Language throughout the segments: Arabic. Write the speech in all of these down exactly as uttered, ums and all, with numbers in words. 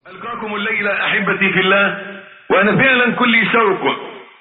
ألقاكم الليلة أحبتي في الله، وأنا فعلا كل شوق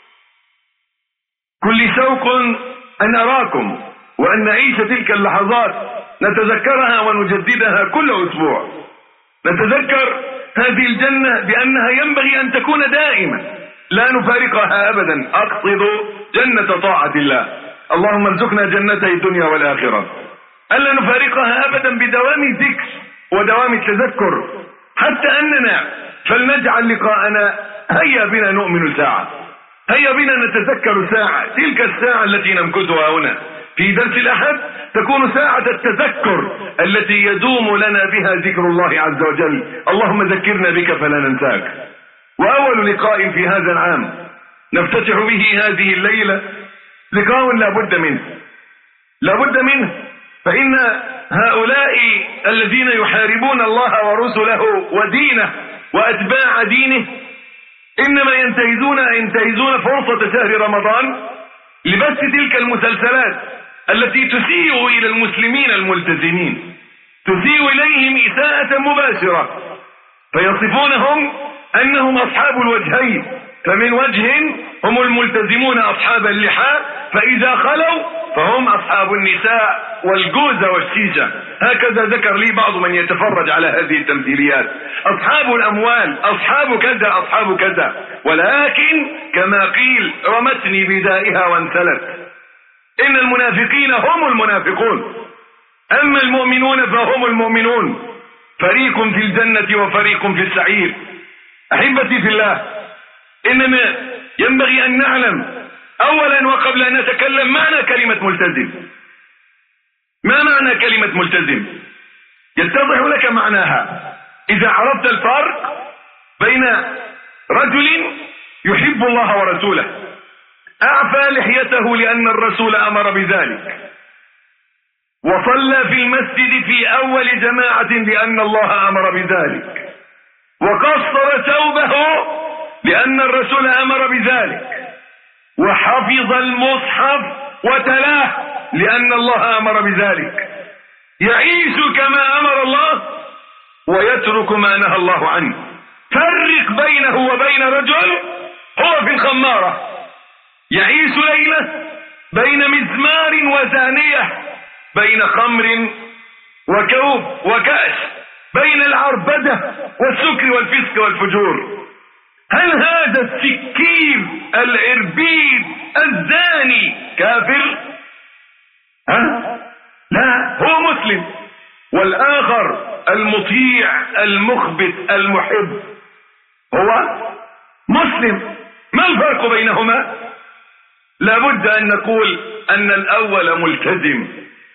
كل شوق أن أراكم وأن نعيش تلك اللحظات، نتذكرها ونجددها كل أسبوع. نتذكر هذه الجنة بأنها ينبغي أن تكون دائما، لا نفارقها أبدا. أقصد جنة طاعة الله، اللهم ارزقنا جنتي الدنيا والآخرة. ألا نفارقها أبدا بدوام ذكر ودوام التذكر، حتى أننا فلنجعل لقاءنا هيا بنا نؤمن ساعة، هيا بنا نتذكر ساعة، تلك الساعة التي نمكثها هنا في درس الأحد تكون ساعة التذكر التي يدوم لنا بها ذكر الله عز وجل. اللهم ذكرنا بك فلا ننساك. وأول لقاء في هذا العام نفتتح به هذه الليلة لقاء لا بد منه، لا بد منه، فإن هؤلاء الذين يحاربون الله ورسله ودينه وأتباع دينه إنما ينتهزون ينتهزون فرصة شهر رمضان لبث تلك المسلسلات التي تسيء إلى المسلمين الملتزمين، تسيء إليهم إساءة مباشرة، فيصفونهم أنهم أصحاب الوجهين، فمن وجه هم الملتزمون أصحاب اللحى، فإذا خلوا فهم أصحاب النساء والجوز والشيشة. هكذا ذكر لي بعض من يتفرج على هذه التمثيليات، أصحاب الأموال، أصحاب كذا، أصحاب كذا، ولكن كما قيل رمتني بدائها وانسلت. إن المنافقين هم المنافقون، أما المؤمنون فهم المؤمنون، فريق في الجنة وفريق في السعير. أحبتي في الله، إنما ينبغي أن نعلم أولا وقبل أن نتكلم معنى كلمة ملتزم. ما معنى كلمة ملتزم؟ يتضح لك معناها إذا عرفت الفرق بين رجل يحب الله ورسوله، أعفى لحيته لأن الرسول أمر بذلك، وصلى في المسجد في أول جماعة لأن الله أمر بذلك، وقصر ثوبه لأن الرسول أمر بذلك، وحفظ المصحف وتلاه لأن الله أمر بذلك، يعيش كما أمر الله ويترك ما نهى الله عنه. فرق بينه وبين رجل هو في الخمارة يعيش ليلة بين مزمار وزانية، بين خمر وكوب وكأس، بين العربدة والسكر والفسق والفجور. هل هذا السكير العربيد الزاني كافر؟ ها؟ لا، هو مسلم. والآخر المطيع المخبت المحب هو مسلم. ما الفرق بينهما؟ لابد أن نقول أن الأول ملتزم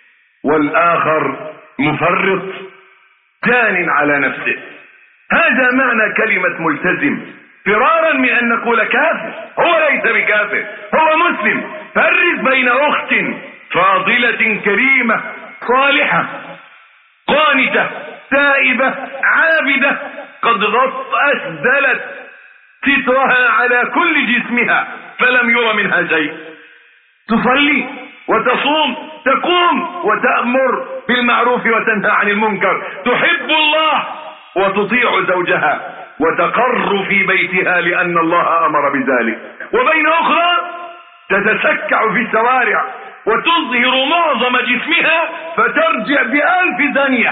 والآخر مفرط جان على نفسه. هذا معنى كلمة ملتزم، فرارا من أن نقول كافر. هو ليس بكافر، هو مسلم. فرق بين أخت فاضلة كريمة صالحة قانتة تائبة عابدة قد أسدلت سترها على كل جسمها فلم ير منها شيء، تصلي وتصوم، تقوم وتأمر بالمعروف وتنهى عن المنكر، تحب الله وتطيع زوجها وتقر في بيتها لأن الله أمر بذلك، وبين أخرى تتسكع في الشوارع وتظهر معظم جسمها فترجع بألف زانية.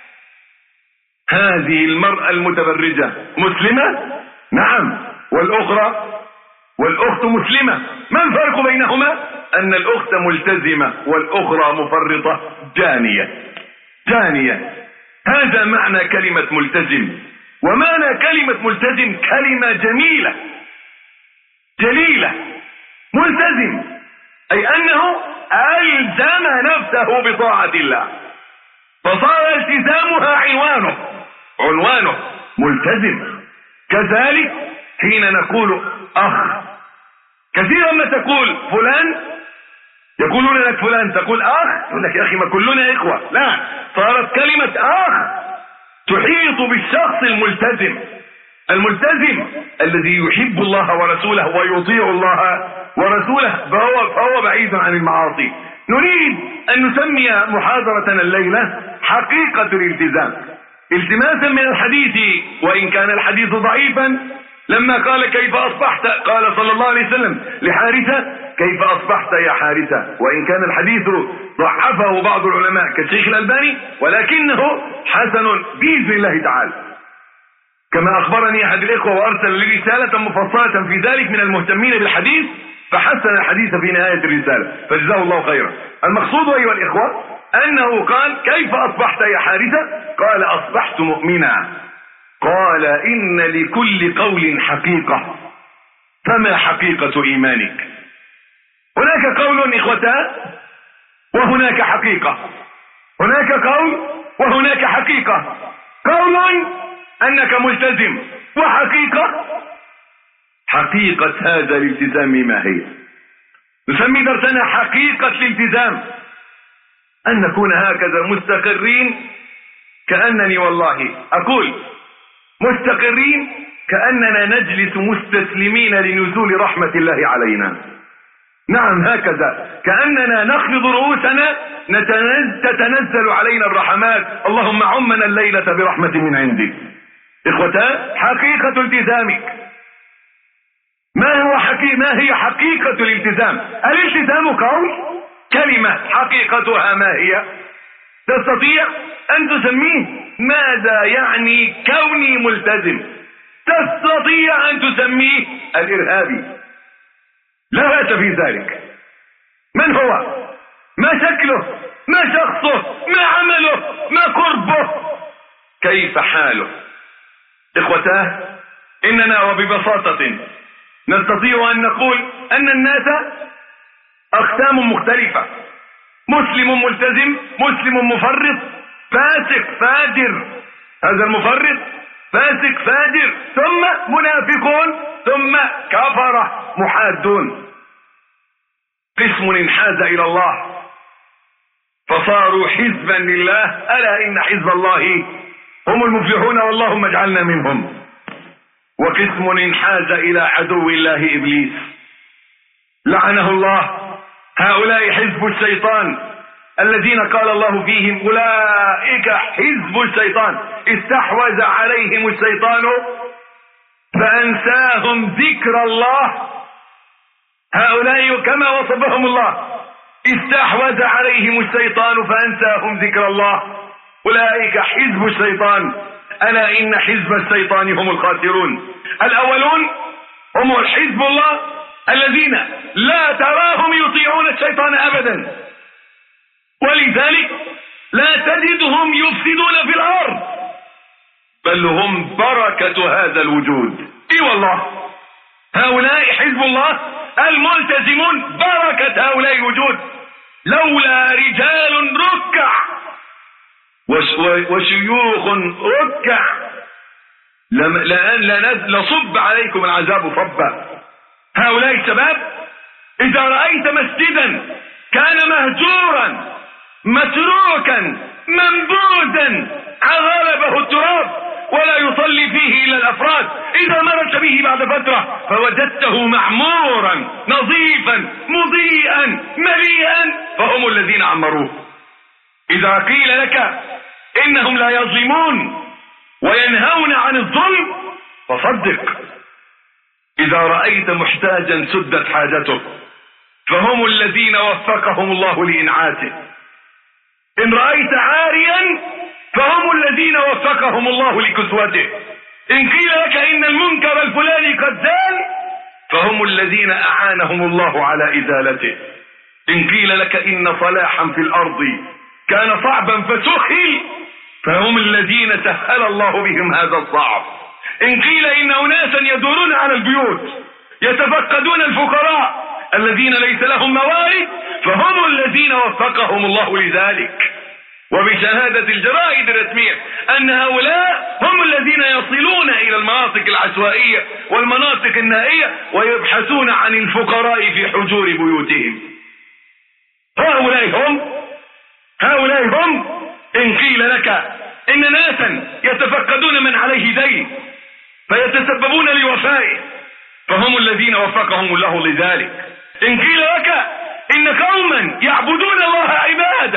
هذه المرأة المتبرجة مسلمة؟ نعم. والأخرى والأخت مسلمة. ما الفرق بينهما؟ أن الأخت ملتزمة والأخرى مفرطة جانية جانية. هذا معنى كلمة ملتزم. ومعنى كلمة ملتزم كلمة جميلة جليلة. ملتزم أي أنه ألزم نفسه بطاعة الله، فصار التزامها عنوانه عنوانه ملتزم. كذلك حين نقول أخ، كثيرا ما تقول فلان، يقولون لك فلان، تقول أخ، يقول لك يا أخي ما كلنا إخوة. لا، صارت كلمة أخ تحيط بالشخص الملتزم. الملتزم الذي يحب الله ورسوله ويطيع الله ورسوله فهو, فهو بعيد عن المعاصي. نريد أن نسمي محاضرتنا الليلة حقيقة الالتزام. التماسا من الحديث وإن كان الحديث ضعيفا، لما قال كيف أصبحت قال صلى الله عليه وسلم لحارثة كيف أصبحت يا حارثة، وإن كان الحديث ضعفه بعض العلماء كالشيخ الألباني، ولكنه حسن بإذن الله تعالى، كما أخبرني أحد الإخوة وأرسل لي رسالة مفصلة في ذلك من المهتمين بالحديث، فحسن الحديث في نهاية الرسالة، فجزاه الله خيرا. المقصود أيها الإخوة أنه قال كيف أصبحت يا حارثة؟ قال أصبحت مؤمنا. قال إن لكل قول حقيقة، فما حقيقة إيمانك؟ هناك قول إخوتان وهناك حقيقة، هناك قول وهناك حقيقة. قول أنك ملتزم، وحقيقة حقيقة هذا الالتزام ما هي؟ نسمي درسنا حقيقة الالتزام، أن نكون هكذا مستقرين، كأنني والله أقول مستقرين كأننا نجلس مستسلمين لنزول رحمة الله علينا. نعم هكذا، كأننا نخفض رؤوسنا تتنزل علينا الرحمات، اللهم عمنا الليلة برحمة من عندك. إخوتان، حقيقة التزامك ما هو حقيقة ما هي حقيقة الالتزام؟ الالتزام قول، كلمة، حقيقتها ما هي؟ تستطيع أن تسميه ماذا يعني كوني ملتزم؟ تستطيع أن تسميه الإرهابي، لا بأس في ذلك. من هو؟ ما شكله؟ ما شخصه؟ ما عمله؟ ما قربه؟ كيف حاله؟ إخوتاه، إننا وببساطة نستطيع أن نقول أن الناس أقسام مختلفة، مسلم ملتزم، مسلم مفرط، فاسق فاجر، هذا المفرط فاسق فاجر، ثم منافقون، ثم كفرة محادون. قسم انحاز إلى الله فصاروا حزبا لله، ألا إن حزب الله هم المفلحون، واللهم اجعلنا منهم. وقسم انحاز إلى عدو الله إبليس لعنه الله، هؤلاء حزب الشيطان الذين قال الله فيهم أولئك حزب الشيطان، استحوذ عليهم الشيطان فأنساهم ذكر الله. هؤلاء كما وصفهم الله، استحوذ عليهم الشيطان فأنساهم ذكر الله، أولئك حزب الشيطان، ألا إن حزب الشيطان هم الخاسرون. الأولون هم حزب الله الذين لا تراهم يطيعون الشيطان أبدا، ولذلك لا تجدهم يفسدون في الأرض، بل هم بركة هذا الوجود. اي والله، هؤلاء حزب الله الملتزمون بركة هؤلاء الوجود، لولا رجال ركع وشيوخ ركع لصب عليكم العذاب صبا. هؤلاء الشباب إذا رأيت مسجدا كان مهجورا متروكا منبوذا غلبه التراب ولا يصلي فيه إلا الأفراد، إذا مرت به بعد فترة فوجدته معمورا نظيفا مضيئا مليئا، فهم الذين عمروه. إذا قيل لك إنهم لا يظلمون وينهون عن الظلم فصدق. إذا رأيت محتاجا سدت حاجته فهم الذين وفقهم الله لإنعاته. إن رأيت عاريا فهم الذين وفقهم الله لكسوته. إن قيل لك إن المنكر الفلاني قد زال فهم الذين أعانهم الله على إزالته. إن قيل لك إن صلاحا في الأرض كان صعبا فسخل فهم الذين سهل الله بهم هذا الصعب. إن قيل إن أناسا يدورون على البيوت يتفقدون الفقراء الذين ليس لهم موارد فهم الذين وفقهم الله لذلك. وبشهادة الجرائد الرسمية أن هؤلاء هم الذين يصلون إلى المناطق العشوائية والمناطق النائية ويبحثون عن الفقراء في حجور بيوتهم. هؤلاء هم هؤلاء هم إن قيل لك إن ناسا يتفقدون من عليه دين فيتسببون لوفائه فهم الذين وفقهم الله لذلك. إن قيل لك إن قوما يعبدون الله عبادة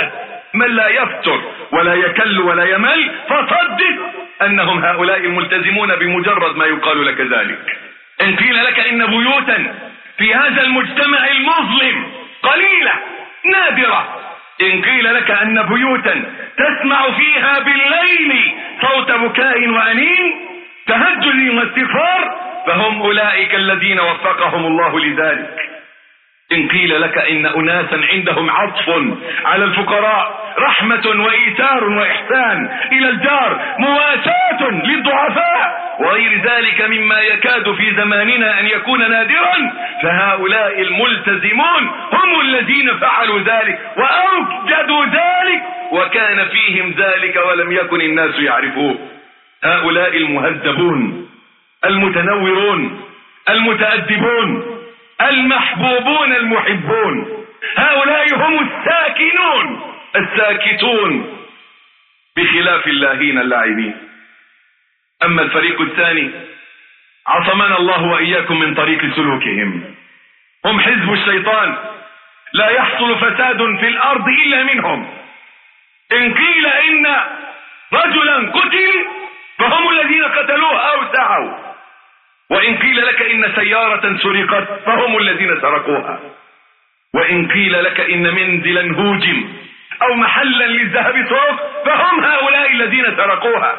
من لا يفتر ولا يكل ولا يمل، فصدق أنهم هؤلاء الملتزمون بمجرد ما يقال لك ذلك. إن قيل لك إن بيوتا في هذا المجتمع المظلم قليلة نادرة، إن قيل لك أن بيوتا تسمع فيها بالليل صوت بكاء وأنين تهجد واستغفار، فهم أولئك الذين وفقهم الله لذلك. إن قيل لك إن أناسا عندهم عطف على الفقراء، رحمة وإيثار وإحسان إلى الجار، مواساة للضعفاء وغير ذلك مما يكاد في زماننا أن يكون نادرا، فهؤلاء الملتزمون هم الذين فعلوا ذلك وأوجدوا ذلك وكان فيهم ذلك ولم يكن الناس يعرفوه. هؤلاء المهذبون المتنورون المتأدبون المحبوبون المحبون، هؤلاء هم الساكنون الساكتون بخلاف اللاهين اللاعبين. أما الفريق الثاني عصمنا الله وإياكم من طريق سلوكهم، هم حزب الشيطان، لا يحصل فساد في الأرض إلا منهم. إن قيل إن رجلا قتل فهم الذين قتلوه أو سعوا، وإن قيل لك إن سيارة سرقت فهم الذين سرقوها، وإن قيل لك إن منزلا هوجم أو محلا للذهب سرق فهم هؤلاء الذين سرقوها.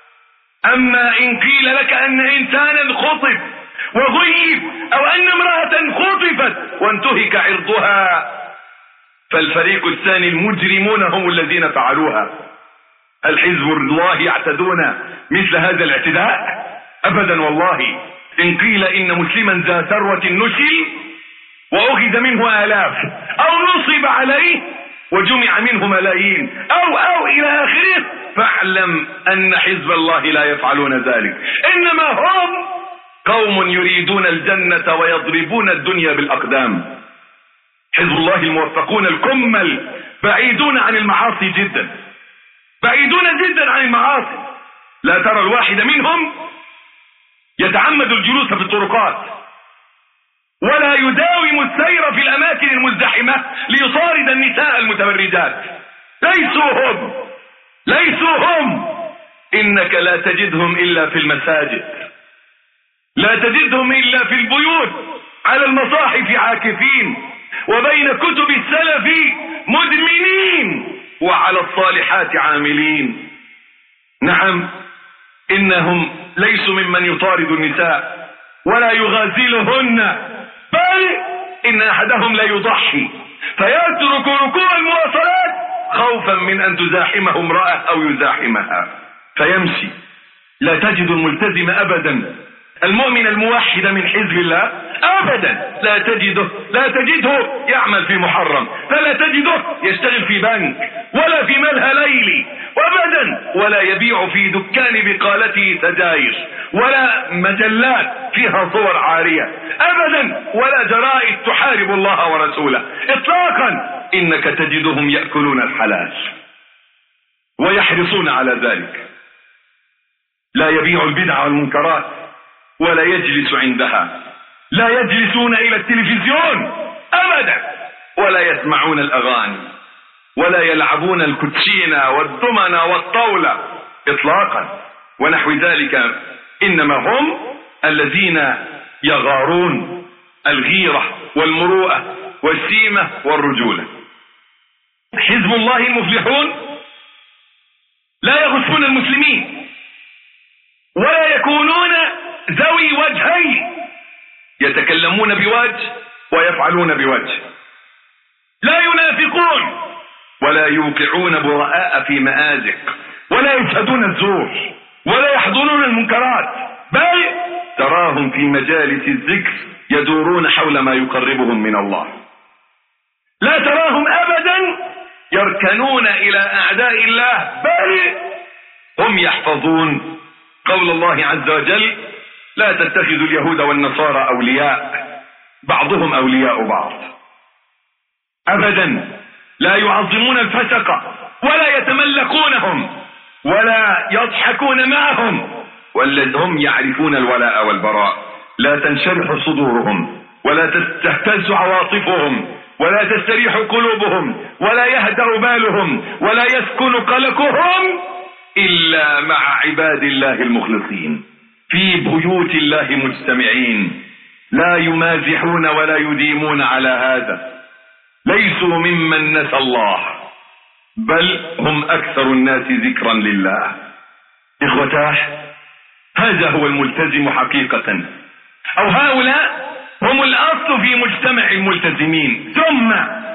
أما إن قيل لك أن إنسانا خطف وغيب أو أن امرأة خطفت وانتهك عرضها، فالفريق الثاني المجرمون هم الذين فعلوها. هل حزب الله يعتدون مثل هذا الاعتداء؟ أبدا والله. إن قيل إن مسلما ذا ثروة نشل وأخذ منه آلاف أو نصب عليه وجمع منه ملايين أو أو إلى آخره، فاعلم أن حزب الله لا يفعلون ذلك، إنما هم قوم يريدون الجنة ويضربون الدنيا بالأقدام. حزب الله الموفقون الكمل بعيدون عن المعاصي جدا، بعيدون جدا عن المعاصي. لا ترى الواحد منهم يتعمد الجلوس في الطرقات ولا يداوم السير في الأماكن المزدحمة ليطارد النساء المتبرجات. ليسوا هم ليسوا هم إنك لا تجدهم إلا في المساجد، لا تجدهم إلا في البيوت على المصاحف عاكفين، وبين كتب السلف مدمنين، وعلى الصالحات عاملين. نعم، إنهم ليسوا ممن يطارد النساء ولا يغازلهن، بل إن أحدهم لا يضحي فيترك ركوع المواصلات خوفا من أن تزاحمه امرأة أو يزاحمها فيمشي. لا تجد الملتزم أبدا، المؤمن الموحد من حزب الله أبدا لا تجده لا تجده يعمل في محرم، فلا تجده يشتغل في بنك ولا في ملهى ليلي أبدا، ولا يبيع في دكان بقالته سجاير ولا مجلات فيها صور عارية أبدا، ولا جرائد تحارب الله ورسوله إطلاقا. إنك تجدهم يأكلون الحلال ويحرصون على ذلك، لا يبيع البدع والمنكرات ولا يجلس عندها، لا يجلسون إلى التلفزيون أبدا، ولا يسمعون الأغاني ولا يلعبون الكوتشينة والدمنة والطاولة إطلاقا ونحو ذلك، إنما هم الذين يغارون الغيرة والمروءة والسيمة والرجولة. حزب الله المفلحون لا يغصون المسلمين ولا يكونون ذوي وجهين، يتكلمون بوجه ويفعلون بوجه، لا ينافقون ولا يوقعون براء في مآزق ولا يشهدون الزور ولا يحضرون المنكرات، بل تراهم في مجالس الذكر يدورون حول ما يقربهم من الله. لا تراهم أبدا يركنون إلى أعداء الله، بل هم يحفظون قول الله عز وجل: لا تتخذوا اليهود والنصارى أولياء بعضهم أولياء بعض. أبدا لا يعظمون الفسقة ولا يتملكونهم ولا يضحكون معهم، والذين يعرفون الولاء والبراء. لا تنشرح صدورهم ولا تهتز عواطفهم ولا تستريح قلوبهم ولا يهدأ بالهم ولا يسكن قلقهم إلا مع عباد الله المخلصين في بيوت الله مجتمعين لا يمازحون ولا يديمون على هذا، ليسوا ممن نسى الله، بل هم أكثر الناس ذكرا لله. إخوتاه، هذا هو الملتزم حقيقة، أو هؤلاء هم الأصل في مجتمع الملتزمين. ثم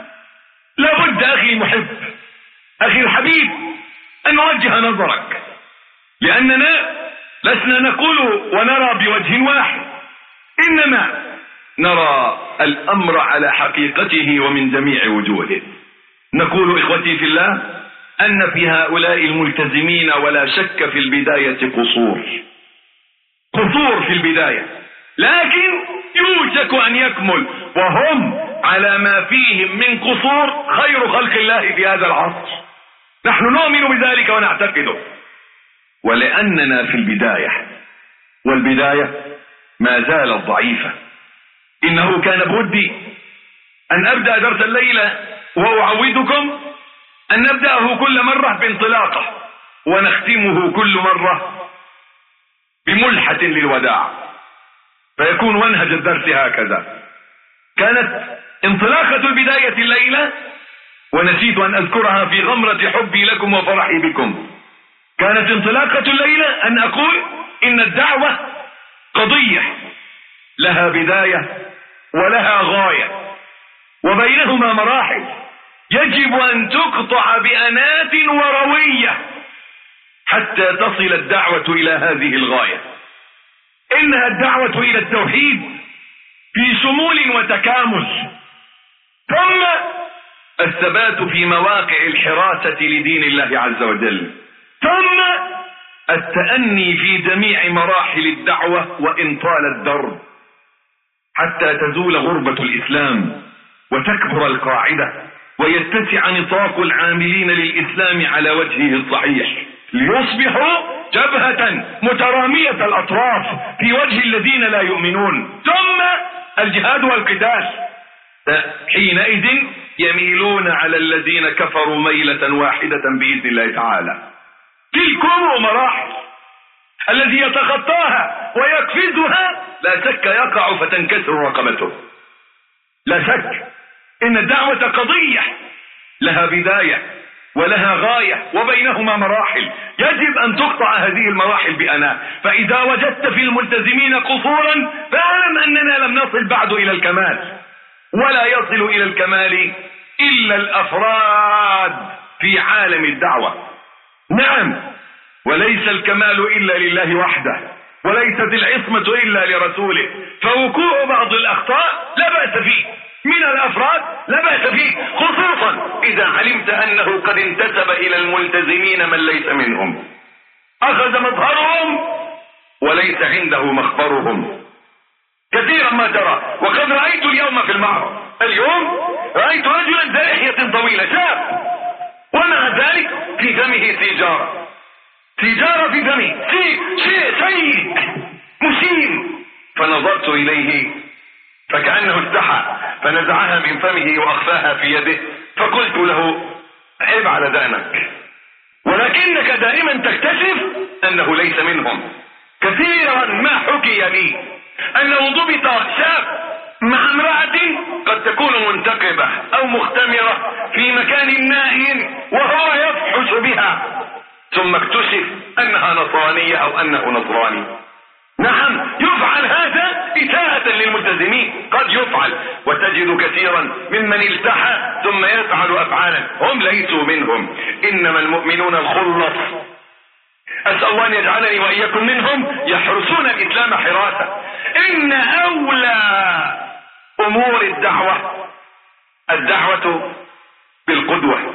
لابد أخي المحب، أخي الحبيب، أن نوجه نظرك، لأننا لسنا نقول ونرى بوجه واحد، إنما نرى الأمر على حقيقته ومن جميع وجوهه. نقول إخوتي في الله أن في هؤلاء الملتزمين ولا شك في البداية قصور قصور في البداية، لكن يوشك أن يكمل وهم على ما فيهم من قصور خير خلق الله في هذا العصر. نحن نؤمن بذلك ونعتقده، ولأننا في البداية، والبداية ما زالت ضعيفة. إنه كان بودي أن أبدأ درس الليلة وأعودكم أن نبدأه كل مرة بانطلاقة ونختمه كل مرة بملحة للوداع، فيكون منهج الدرس هكذا. كانت انطلاقة البداية الليلة، ونسيت أن أذكرها في غمرة حبي لكم وفرحي بكم، كانت انطلاقة الليلة أن أقول إن الدعوة قضية لها بداية ولها غاية وبينهما مراحل يجب أن تقطع بأنات وروية حتى تصل الدعوة إلى هذه الغاية. إنها الدعوة إلى التوحيد في شمول وتكامل، ثم الثبات في مواقع الحراسة لدين الله عز وجل، ثم التأني في جميع مراحل الدعوة وإن طال الدرب حتى تزول غربة الإسلام وتكبر القاعدة ويتسع نطاق العاملين للإسلام على وجهه الصحيح، ليصبحوا جبهة مترامية الأطراف في وجه الذين لا يؤمنون، ثم الجهاد والقتال. حينئذ يميلون على الذين كفروا ميلة واحدة بإذن الله تعالى. تلكم مراحل، الذي يتخطاها ويقفزها لا شك يقع فتنكسر رقبته. لا شك إن الدعوة قضية لها بداية ولها غاية وبينهما مراحل يجب أن تقطع هذه المراحل بأناة. فإذا وجدت في الملتزمين قصورا فاعلم أننا لم نصل بعد إلى الكمال، ولا يصل إلى الكمال إلا الأفراد في عالم الدعوة. نعم، وليس الكمال إلا لله وحده، وليست العصمة إلا لرسوله، فوقوع بعض الأخطاء لا بأس فيه من الأفراد، لا بأس فيه، خصوصا إذا علمت أنه قد انتسب إلى الملتزمين من ليس منهم، أخذ مظهرهم وليس عنده مخبرهم. كثيرا ما ترى، وقد رأيت اليوم في المعرض، اليوم رأيت رجلا ذا لحية طويلة شاب، ومع ذلك في فمه سيجارة، سيجارة في فمه، شيء شيء سيء مشين. فنظرت إليه فكأنه استحى فنزعها من فمه وأخفاها في يده، فقلت له عيب على دانك، ولكنك دائما تكتشف أنه ليس منهم. كثيرا ما حكي لي أنه ضبط شاب مع امرأة قد تكون منتقبة أو مختمرة في مكان نائي وهو يفحش بها، ثم اكتشف أنها نصرانية أو أنه نصراني. نعم، يفعل هذا إساءة للملتزمين، قد يفعل، وتجد كثيرا ممن التحى ثم يفعل أفعالا هم ليسوا منهم. إنما المؤمنون الخلص، أسأل الله أن يجعلني وإياكم منهم، يحرسون الإسلام حراسة. إن أولى أمور الدعوة الدعوة بالقدوة،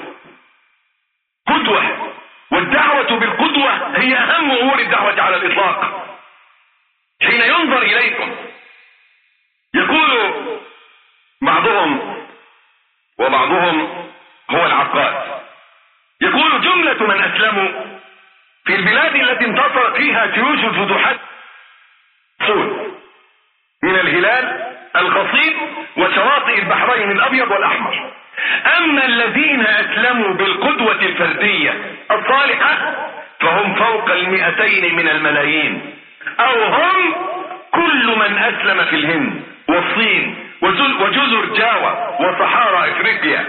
قدوة، والدعوة بالقدوة هي أهم أمور الدعوة على الإطلاق. حين ينظر إليكم يقول بعضهم، وبعضهم هو العقاد، يقول جملة من أسلموا في البلاد التي انتصرت فيها جيوش الفتوحات من الهلال القصيد وشواطئ البحرين اللونين الابيض والاحمر. اما الذين اسلموا بالقدوة الفردية الصالحة فهم فوق المئتين من الملايين، او هم كل من اسلم في الهند والصين وجزر جاوة وصحارى افريقيا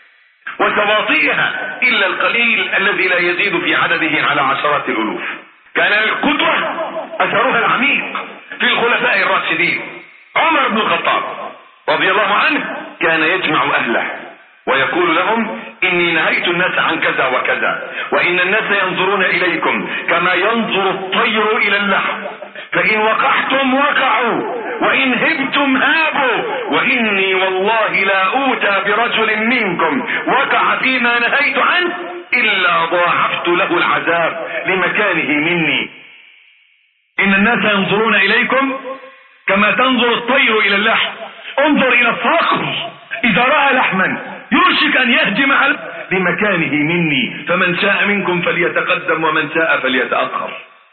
وسواطئها الا القليل الذي لا يزيد في عدده على عشرات الالوف. كان القدوة اثرها العميق في الخلفاء الراشدين. عمر بن الخطاب رضي الله عنه كان يجمع اهله ويقول لهم اني نهيت الناس عن كذا وكذا، وان الناس ينظرون اليكم كما ينظر الطير الى اللحم، فان وقعتم وقعوا وان هبتم هابوا، واني والله لا اوتى برجل منكم وقع فيما نهيت عنه الا ضاعفت له العذاب لمكانه مني. ان الناس ينظرون اليكم كما تنظر الطير الى اللحم، انظر الى الصقر اذا راى لحما يوشك ان يهجم على بمكانه مني، فمن شاء منكم فليتقدم ومن شاء فليتأخر.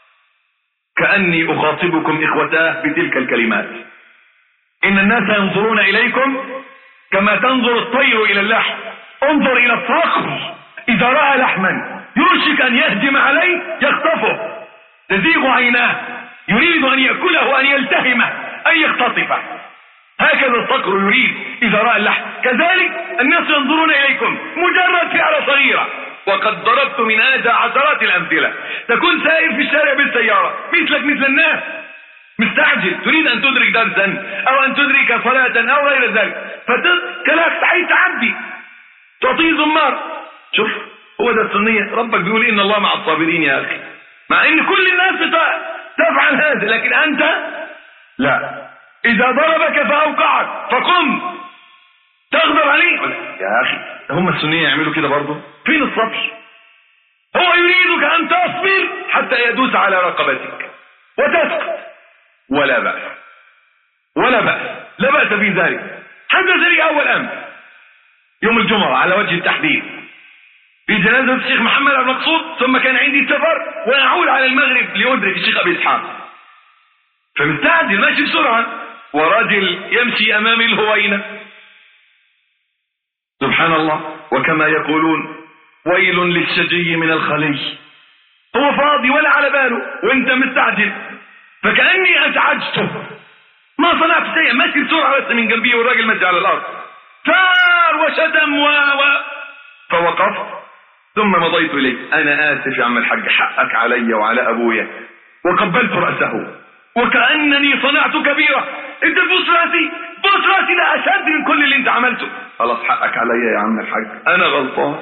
كأني اخاطبكم اخوتاه بتلك الكلمات. ان الناس ينظرون اليكم كما تنظر الطير الى اللحم، انظر الى الصقر اذا راى لحما يوشك ان يهجم عليه يخطفه، تزيغ عيناه، يريد ان يأكله وان يلتهمه ان يختطفه. هكذا الصقر يريد اذا راى اللحم. كذلك الناس ينظرون اليكم مجرد فعلة صغيرة، وقد ضربت من هذا عشرات الامثلة. تكون سائر في الشارع بالسيارة مثلك مثل الناس، مستعجل تريد ان تدرك درسا او ان تدرك صلاة او غير ذلك، فتكلاك عايز تعدي تعطيه زمار. شوف هو ده السنية. ربك بيقول ان الله مع الصابرين يا اخي، مع ان كل الناس تفعل هذا لكن انت لا. اذا ضربك فاوقعك فقم تغضب عليه يا اخي. هم السنية يعملوا كده برضه؟ فين الصبر؟ هو يريدك ان تصبر حتى يدوس على رقبتك وتسقط، ولا بأس ولا بأس لا بأس في ذلك. حدث لي اول امر يوم الجمعة على وجه التحديد في جنازة الشيخ محمد المقصود، ثم كان عندي سفر واعود على المغرب لأدرك الشيخ ابي اسحاق، فمستعجل ماشي بسرعة وراجل يمشي امامي الهوينة. سبحان الله. وكما يقولون ويل للشجي من الخلي، هو فاضي ولا على باله وانت مستعجل، فكأني ازعجته ما صنعت شيء، ماشي بسرعة بس من جنبي والراجل ماشي على الارض، ثار وشتم و و فوقفت ثم مضيت اليه. انا اسف يا عم الحاج، حقك علي وعلى ابويا، وقبلت رأسه وكأنني صنعت كبيرة. انت تبص راسي بص راسي لا اشد من كل اللي انت عملته. خلاص حقك علي يا عم الحاج، انا غلطان.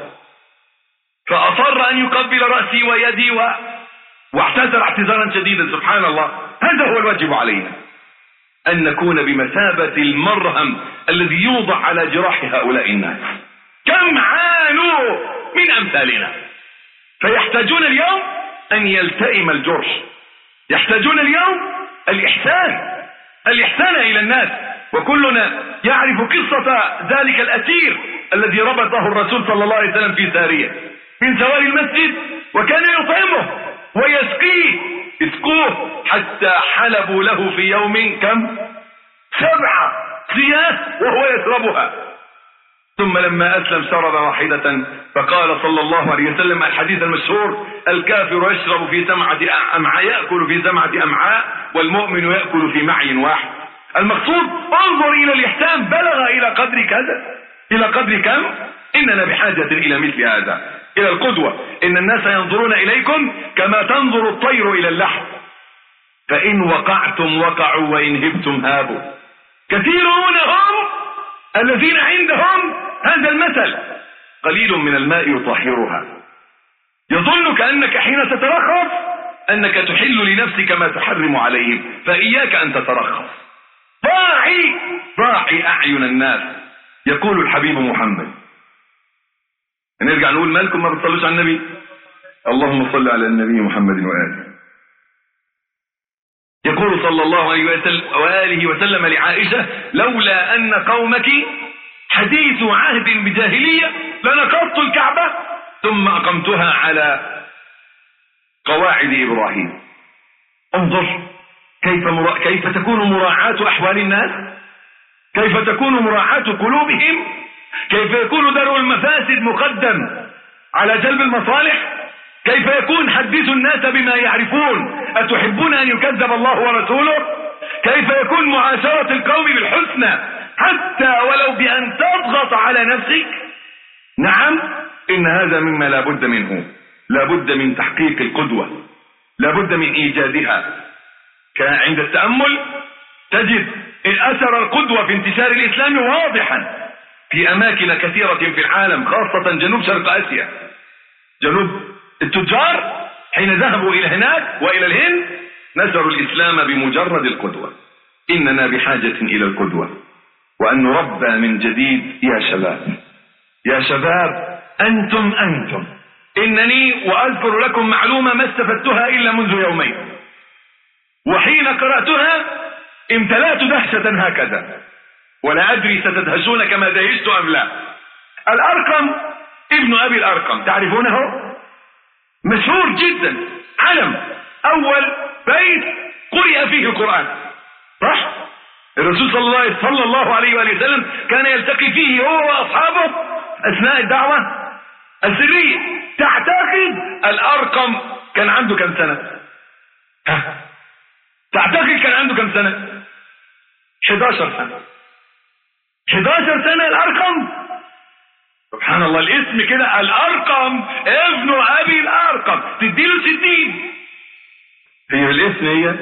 فاصر ان يقبل رأسي ويدي و... واعتذر اعتذارا شديدا. سبحان الله. هذا هو الواجب علينا، ان نكون بمثابة المرهم الذي يوضع على جراح هؤلاء الناس. كم عانوا من امثالنا، فيحتاجون اليوم ان يلتئم الجرح، يحتاجون اليوم الإحسان الإحسان إلى الناس. وكلنا يعرف قصة ذلك الأسير الذي ربطه الرسول صلى الله عليه وسلم في سارية من سواري المسجد، وكان يطعمه ويسقيه، يسقوه حتى حلبوا له في يوم كم سبعة سياس وهو يشربها. ثم لما أسلم شرب واحدة، فقال صلى الله عليه وسلم الحديث المشهور: الكافر يشرب في سمعة أمعاء، يأكل في سمعة أمعاء، والمؤمن يأكل في معي واحد. المقصود انظر إلى الإحسان، بلغ إلى قدر كذا، إلى قدر كم؟ إننا بحاجة إلى مثل هذا، إلى القدوة. إن الناس ينظرون إليكم كما تنظر الطير إلى اللحم، فإن وقعتم وقعوا وإن هبتم هابوا. كثيرون هم الذين عندهم هذا المثل: قليل من الماء يطهرها. يظن كأنك حين تترخص أنك تحل لنفسك ما تحرم عليهم، فإياك أن تترخص. راعي راعي أعين الناس. يقول الحبيب محمد، نرجع نقول مالكم ما بتصلوش على النبي؟ اللهم صل على النبي محمد وآله. يقول صلى الله عليه وآله وسلم لعائشة: لولا أن قومك حديث عهد بجاهلية لنقضت الكعبة ثم أقمتها على قواعد إبراهيم. انظر كيف, مرا... كيف تكون مراعاة أحوال الناس. كيف تكون مراعاة قلوبهم؟ كيف يكون درء المفاسد مقدم على جلب المصالح؟ كيف يكون حدثوا الناس بما يعرفون أتحبون أن يكذب الله ورسوله؟ كيف يكون معاشرة القوم بالحسنى حتى ولو بأن تضغط على نفسك؟ نعم، إن هذا مما لا بد منه، لا بد من تحقيق القدوة، لا بد من إيجادها. كان عند التأمل تجد أثر القدوة في انتشار الإسلام واضحا في أماكن كثيرة في العالم، خاصة جنوب شرق آسيا. جنوب التجار حين ذهبوا إلى هناك وإلى الهند نشروا الإسلام بمجرد القدوة. إننا بحاجة إلى القدوة، وأن نربى من جديد. يا شباب، يا شباب، أنتم أنتم إنني وأذكر لكم معلومة ما استفدتها إلا منذ يومين، وحين قرأتها امتلأت دهشة هكذا، ولا أدري ستدهشون كما دهشت أم لا. الأرقم ابن أبي الأرقم، تعرفونه؟ مشهور جدا، علم، أول بيت قرئ فيه القرآن، صح؟ الرسول صلى الله عليه وآله وسلم كان يلتقي فيه هو وأصحابه أثناء الدعوة السرية. تعتقد الأرقم كان عنده كم سنة؟ ها؟ تعتقد كان عنده كم سنة؟ إحدى عشرة سنة. إحدى عشرة سنة الأرقم، سبحان الله، الاسم كده الأرقم ابن أبي الأرقم، تديله ستين. هي الاسم هي،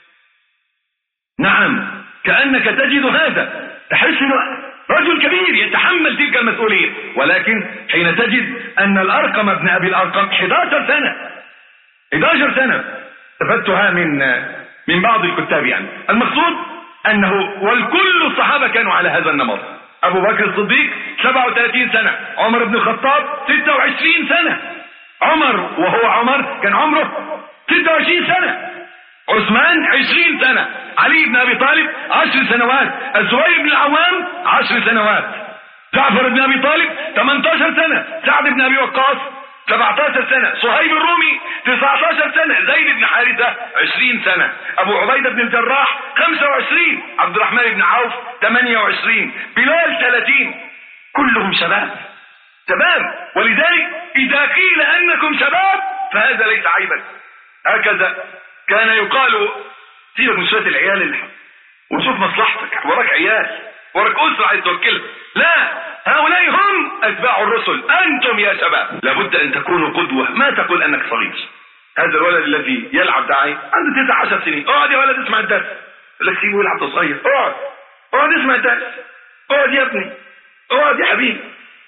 نعم، كأنك تجد هذا، تحس انه رجل كبير يتحمل تلك المسؤولية، ولكن حين تجد أن الأرقم ابن أبي الأرقم إحدى عشرة سنة، إحدى عشرة سنة، استفدتها من من بعض الكتاب. يعني المقصود أنه والكل الصحابة كانوا على هذا النمط. أبو بكر الصديق سبعة وثلاثين سنة، عمر بن الخطاب ستة وعشرين سنة، عمر وهو عمر كان عمره ستة وعشرين سنة، عثمان عشرين سنة، علي بن أبي طالب عشر سنوات، الزبير بن العوام عشر سنوات، جعفر بن أبي طالب ثمانية عشر سنة، سعد بن أبي وقاص سبعة عشر سنة، صهيب الرومي تسعة عشر سنة، زيد بن حارثة عشرين سنة، أبو عبيدة بن الجراح خمسة وعشرين، عبد الرحمن بن عوف ثمانية وعشرين، بلال ثلاثين، كلهم شباب شباب. ولذلك إذا قيل أنكم شباب فهذا ليس عيبا. هكذا كان يقال، سيبك من شوية العيال اللي وشوف مصلحتك، وراك عيال، وراك أسرة عايز توكلها، لا، هؤلاء هم أتباع الرسل، أنتم يا شباب لابد أن تكونوا قدوة. ما تقول أنك صغير. هذا الولد الذي يلعب داعي عنده تسع عشر سنين، اقعد يا ولد اسمع الدرس، يقول لك سيبه يلعب صغير، اقعد اقعد اسمع الدرس، اقعد يا ابني، اقعد يا حبيبي.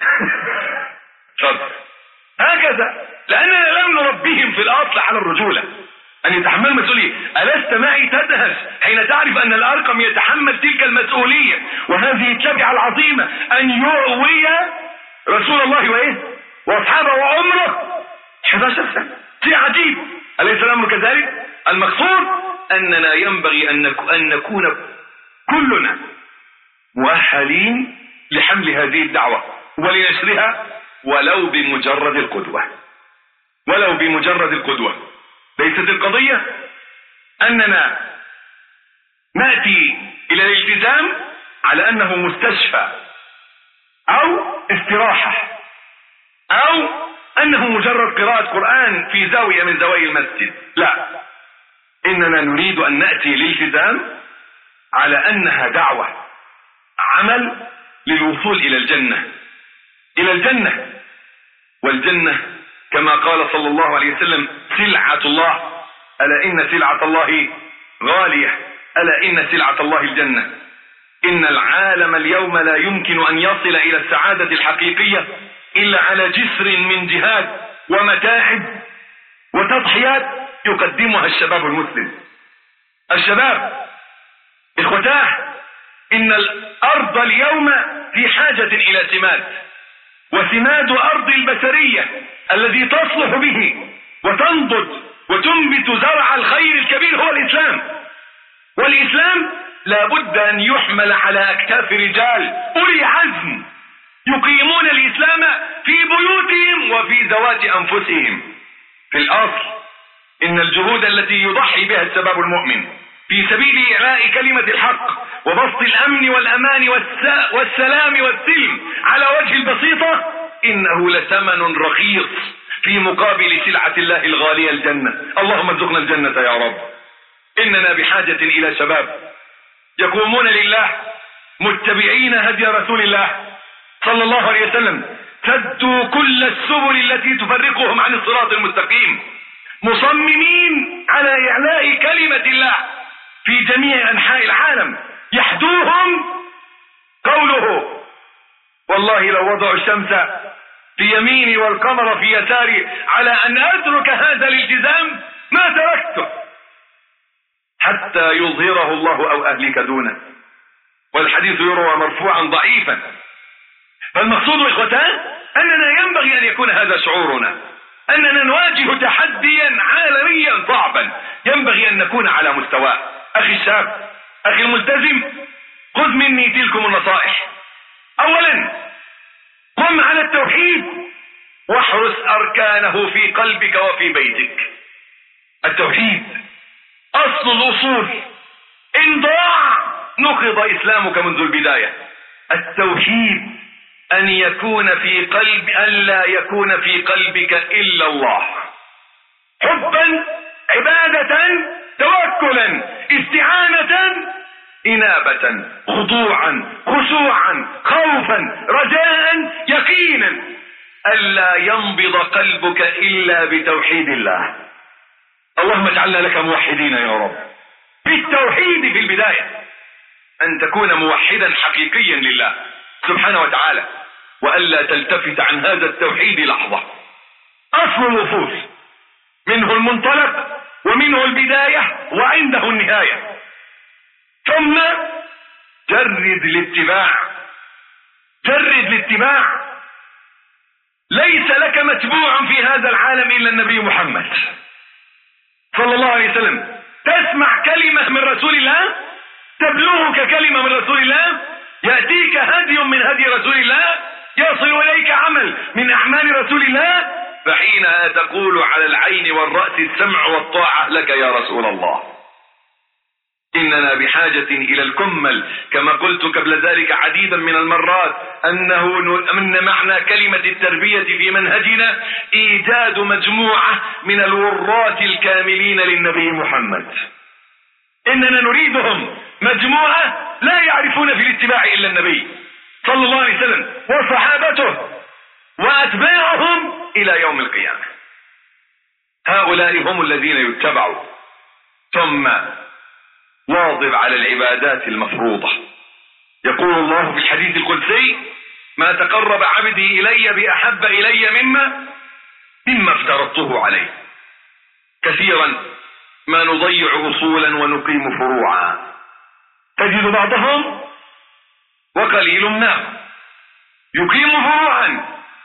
صدق. هكذا، لأننا لم نربيهم في الأصل على الرجولة، أن يتحمل مسؤولية. ألست معي تدهش حين تعرف أن الأرقم يتحمل تلك المسؤولية وهذه التبعة العظيمة أن يؤوي رسول الله وإيه وأصحابه وعمره إحدى عشرة سنة، شيء عجيب. أليس الأمر كذلك؟ المقصود أننا ينبغي أن نكون كلنا مؤهلين لحمل هذه الدعوة ولنشرها، ولو بمجرد القدوة، ولو بمجرد القدوة. ليست القضية أننا نأتي إلى الالتزام على أنه مستشفى أو استراحة أو أنه مجرد قراءة قرآن في زاوية من زوايا المسجد، لا، إننا نريد أن نأتي للالتزام على أنها دعوة، عمل للوصول إلى الجنة، إلى الجنة. والجنة كما قال صلى الله عليه وسلم سلعة الله، ألا إن سلعة الله غالية، ألا إن سلعة الله الجنة. إن العالم اليوم لا يمكن أن يصل إلى السعادة الحقيقية إلا على جسر من جهاد ومتاعب وتضحيات يقدمها الشباب المسلم. الشباب إخوتاه، إن الأرض اليوم في حاجة إلى سماد، وسماد أرض البشرية الذي تصلح به وتنضج وتنبت زرع الخير الكبير هو الإسلام. والإسلام لابد أن يحمل على أكتاف رجال أولي عزم يقيمون الإسلام في بيوتهم وفي ذوات أنفسهم. في الأصل إن الجهود التي يضحي بها الشباب المؤمن في سبيل إعلاء كلمة الحق وبسط الأمن والأمان والسلام والسلم على وجه البسيطة إنه لثمن رخيص في مقابل سلعة الله الغالية الجنة. اللهم ارزقنا الجنة يا رب. إننا بحاجة إلى شباب يقومون لله متبعين هدي رسول الله صلى الله عليه وسلم، سدوا كل السبل التي تفرقهم عن الصراط المستقيم، مصممين على إعلاء كلمة الله في جميع أنحاء العالم. يحدوهم قوله: والله لو وضعوا الشمس في يميني والقمر في يساري على أن أترك هذا الالتزام ما تركته حتى يظهره الله أو أهلك دونه. والحديث يروى مرفوعا ضعيفا. فالمقصود إخوتان أننا ينبغي أن يكون هذا شعورنا، أننا نواجه تحديا عالميا صعبا، ينبغي أن نكون على مستواه. أخي الشاب، أخي الملتزم، خذ مني تلكم النصائح. أولا، قم على التوحيد واحرس أركانه في قلبك وفي بيتك. التوحيد أصل الأصول، إن ضاع نقض إسلامك منذ البداية. التوحيد أن يكون في قلب أن لا يكون في قلبك إلا الله، حبا، عبادة، توكلا، استعانة، إنابة، خضوعا، خشوعا، خوفا، رجاء، يقينا، ألا ينبض قلبك إلا بتوحيد الله. اللهم اجعلنا لك موحدين يا رب. بالتوحيد في البداية، أن تكون موحدا حقيقيا لله سبحانه وتعالى، وألا تلتفت عن هذا التوحيد لحظة. أصل الوصول، منه المنطلق ومنه البداية وعنده النهاية. ثم جرد الاتباع، جرد الاتباع. ليس لك متبوع في هذا العالم إلا النبي محمد صلى الله عليه وسلم. تسمع كلمة من رسول الله، تبلغك كلمة من رسول الله، يأتيك هدي من هدي رسول الله، يصل إليك عمل من أعمال رسول الله، فحينها تقول على العين والرأس السمع والطاعة لك يا رسول الله. إننا بحاجة إلى الكمل، كما قلت قبل ذلك عديدا من المرات، أنه من معنى كلمة التربية في منهجنا إيجاد مجموعة من الوراث الكاملين للنبي محمد. إننا نريدهم مجموعة لا يعرفون في الاتباع إلا النبي صلى الله عليه وسلم وصحابته وأتباعهم إلى يوم القيامة. هؤلاء هم الذين يتبعوا. ثم واظب على العبادات المفروضة. يقول الله في الحديث القدسي: ما تقرب عبدي إلي بأحب إلي مما مما افترضته عليه. كثيرا ما نضيع أصولا ونقيم فروعا. تجد بعضهم وقليل ما يقيم فروعا،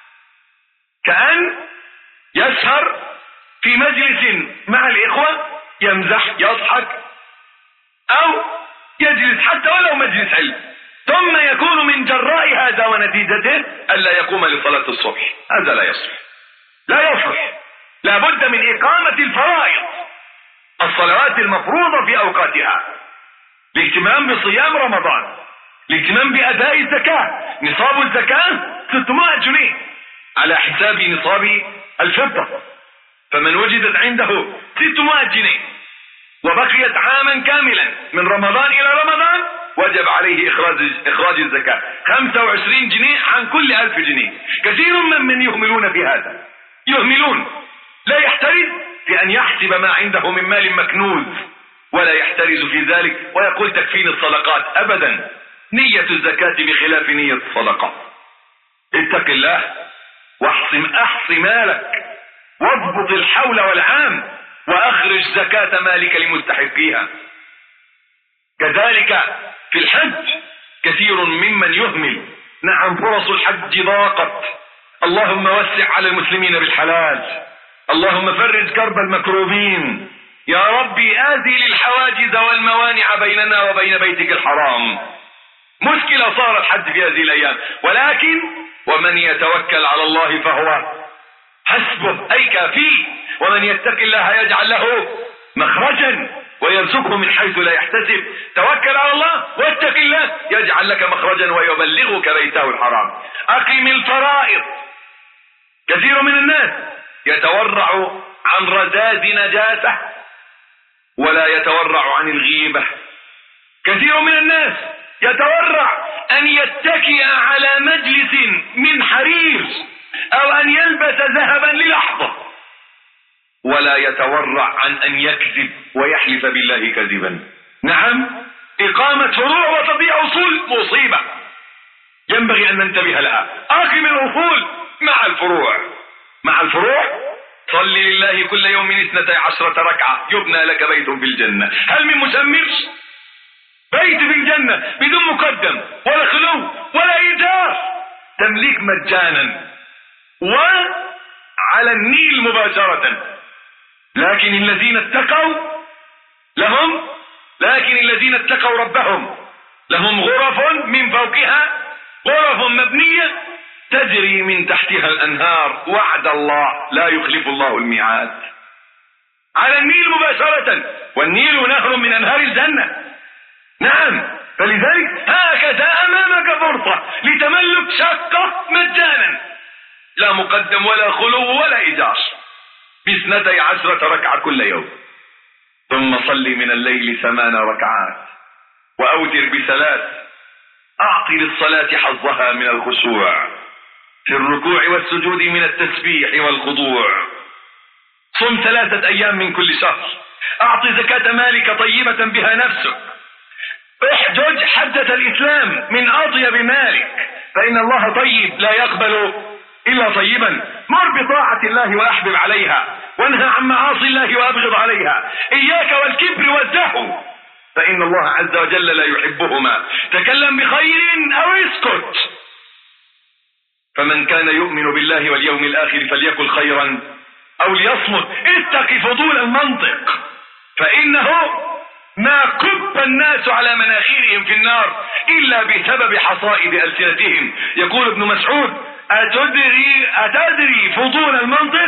كأن يسهر في مجلس مع الإخوة يمزح يضحك، أو يجلس حتى ولو مجلس علم، ثم يكون من جراء هذا ونتيجته ألا يقوم لصلاة الصبح. هذا لا يصلح، لا يصلح. لا بد من إقامة الفرائض، الصلوات المفروضة في أوقاتها، الاهتمام بصيام رمضان، الاهتمام بأداء الزكاة. نصاب الزكاة ستمائة جنيه على حساب نصاب الفضة، فمن وجدت عنده ستمائة جنيه وبقيت عاما كاملا من رمضان إلى رمضان وجب عليه إخراج إخراج الزكاة خمسة وعشرين جنيه عن كل ألف جنيه. كثير من من يهملون في هذا، يهملون، لا يحترز في أن يحسب ما عنده من مال مكنوز، ولا يحترز في ذلك ويقول تكفيني الصدقات. أبدا، نية الزكاة بخلاف نية الصدقة. اتق الله واحصم أحص مالك، واضبط الحول والعام، وأخرج زكاة مالك لمستحقيها. كذلك في الحج كثير ممن يهمل. نعم، فرص الحج ضاقت، اللهم وسع على المسلمين بالحلال، اللهم فرج كرب المكروبين يا ربي. آذي للحواجز والموانع بيننا وبين بيتك الحرام. مشكلة صار الحج في هذه الأيام، ولكن ومن يتوكل على الله فهو حسبه، أي كافيه. ومن يتق الله يجعل له مخرجا ويرزقه من حيث لا يحتسب. توكل على الله واتق الله يجعل لك مخرجا ويبلغك بيته الحرام. أقم الفرائض. كثير من الناس يتورع عن رذاذ نجاسة ولا يتورع عن الغيبة. كثير من الناس يتورع أن يتكئ على مجلس من حرير أو أن يلبس ذهبا للحظة، ولا يتورع عن أن يكذب ويحلف بالله كذبا. نعم، إقامة فروع وتضيع أصول مصيبة ينبغي أن ننتبه لها. أقم الأصول مع الفروع. مع الفروع صل لله كل يوم اثنتي عشرة ركعة يبنى لك بيت في الجنة. هل من مسمر؟ بيت في الجنة بدون مقدم ولا خلو ولا إيجار، تمليك مجانا وعلى النيل مباشرة. لكن الذين اتقوا لهم لكن الذين اتقوا ربهم لهم غرف من فوقها غرف مبنية تجري من تحتها الأنهار، وعد الله لا يخلف الله الميعاد. على النيل مباشرة، والنيل نهر من أنهار الجنة. نعم، فلذلك هكذا أمامك فرصة لتملك شقة مجانا، لا مقدم ولا خلو ولا إيجار، باثنتي عشرة ركعة كل يوم. ثم صل من الليل ثمان ركعات وأوتر بثلاث. أعط للصلاة حظها من الخشوع في الركوع والسجود، من التسبيح والخضوع. صم ثلاثة أيام من كل شهر. أعط زكاة مالك طيبة بها نفسك. احجج حجة الإسلام من أطيب مالك، فإن الله طيب لا يقبل إلا طيبا. مر بطاعة الله وأحبب عليها، وانهى عن معاصي الله وأبغض عليها. إياك والكبر والزهو، فإن الله عز وجل لا يحبهما. تكلم بخير أو اسكت. فمن كان يؤمن بالله واليوم الآخر فليقل خيرا أو ليصمت. اتق فضول المنطق، فإنه ما كب الناس على مناخيرهم في النار إلا بسبب حصائد ألسنتهم. يقول ابن مسعود: أتدري, أتدري فضول المنطق؟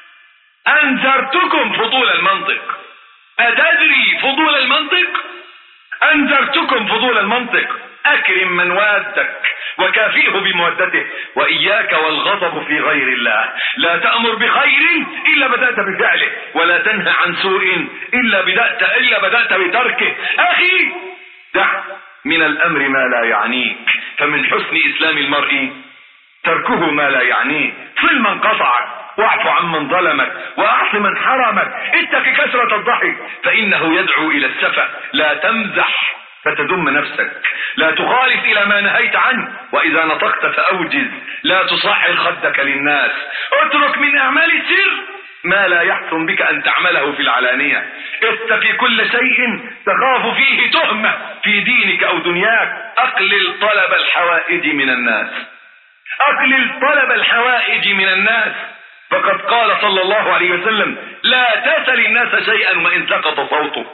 أنذرتكم فضول المنطق. أتدري فضول المنطق؟ أنذرتكم فضول المنطق. أكرم من وادك وكافئه بمودته، وإياك والغضب في غير الله. لا تأمر بخير إلا بدأت بفعله، ولا تنهى عن سوء إلا بدأت, إلا بدأت بتركه. أخي، دع من الأمر ما لا يعنيك، فمن حسن إسلام المرء تركه ما لا يعنيه. صل من قطعك، واعف عمن ظلمك، واعف من حرمك. اتق كثرة الضحك فإنه يدعو إلى السفة. لا تمزح فتدم نفسك، لا تخالف إلى ما نهيت عنه، وإذا نطقت فأوجز، لا تصعر خدك للناس. اترك من أعمال السر ما لا يحسن بك أن تعمله في العلانية. اتق كل شيء تخاف فيه تهمة في دينك أو دنياك. أقلل طلب الحوائج من الناس، أقلل طلب الحوائج من الناس. فقد قال صلى الله عليه وسلم: لا تسل الناس شيئا وإن سقط صوتك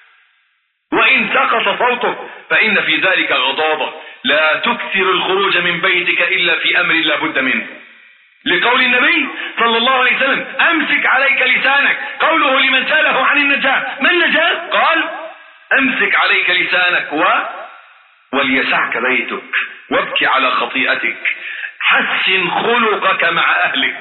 وإن سقط صوتك فإن في ذلك غضاضة. لا تكثر الخروج من بيتك إلا في أمر لا بد منه، لقول النبي صلى الله عليه وسلم: أمسك عليك لسانك. قوله لمن سأله عن النجاة: ما النجاة؟ قال: أمسك عليك لسانك و وليسعك بيتك، وابكي على خطيئتك، حسن خلقك مع أهلك،